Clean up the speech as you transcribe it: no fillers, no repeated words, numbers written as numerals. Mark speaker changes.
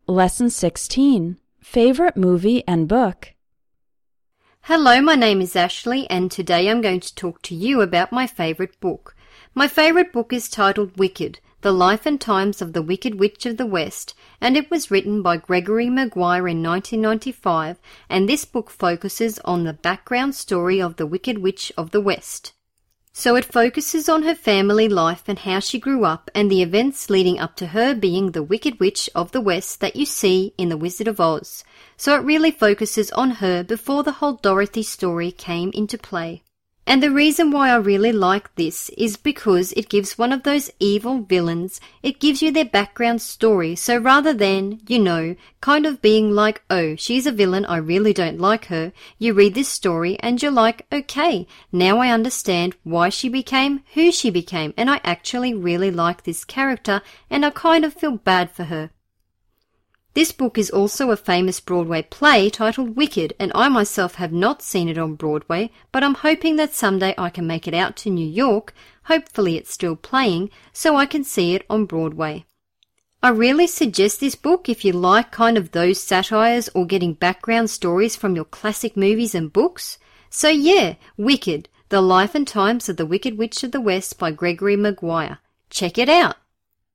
Speaker 1: Lesson 16. Favorite movie and book.
Speaker 2: Hello, my name is Ashley and today I'm going to talk to you about my favourite book. My favourite book is titled Wicked, The Life and Times of the Wicked Witch of the West, and it was written by Gregory Maguire in 1995, and this book focuses on the background story of the Wicked Witch of the West. So it focuses on her family life and how she grew up and the events leading up to her being the Wicked Witch of the West that you see in The Wizard of Oz. So it really focuses on her before the whole Dorothy story came into play. And the reason why I really like this is because it gives one of those evil villains, it gives you their background story, so rather than, kind of being like, oh, she's a villain, I really don't like her, you read this story and you're like, okay, now I understand why she became who she became, and I actually really like this character and I kind of feel bad for her. This book is also a famous Broadway play titled Wicked, and I myself have not seen it on Broadway, but I'm hoping that someday I can make it out to New York, hopefully it's still playing, so I can see it on Broadway. I really suggest this book if you like kind of those satires or getting background stories from your classic movies and books. So yeah, Wicked, The Life and Times of the Wicked Witch of the West by Gregory Maguire. Check it out!